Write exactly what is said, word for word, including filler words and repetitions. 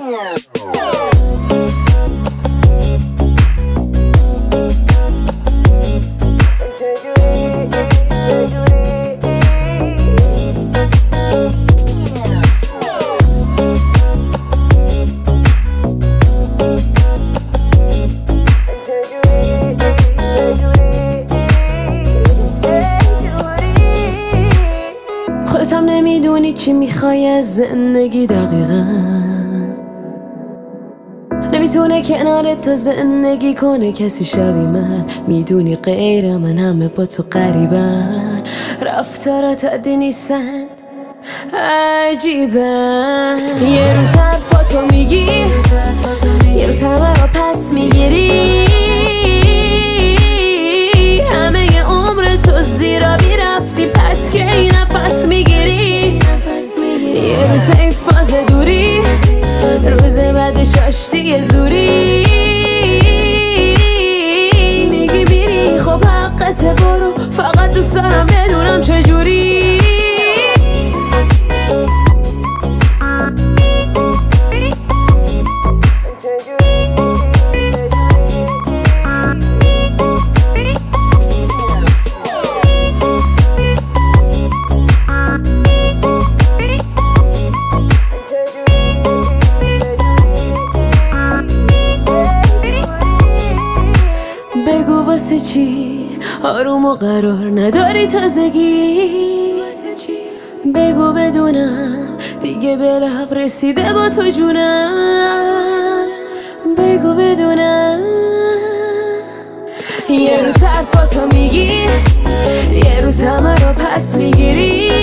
خودت هم نمیدونی چی میخوای از زندگی دقیقا، نمیتونه کنار تو زندگی کنه کسی شبیه من. میدونی غیر من همه با تو قریبن، رفتارات عادی نیستن عجیبن. یه روز حرفاتو میگی، یه روز همه رو پس میگیری، همه ی عمر تو زیرا بی رفتی پس که این نفس میگیری. یه روز ای فاز دوری، روز بعدش آشتی زوری، میگی بیری خب حقت برو، فقط دوست دارم بدونم چجوری. بگو واسه چی آروم و قرار نداری تازگی، بگو بدونم دیگه به لحظه رسیده با تو جونم، بگو بدونم. یه روز حرفاتو میگی، یه روز همه رو پس میگیری،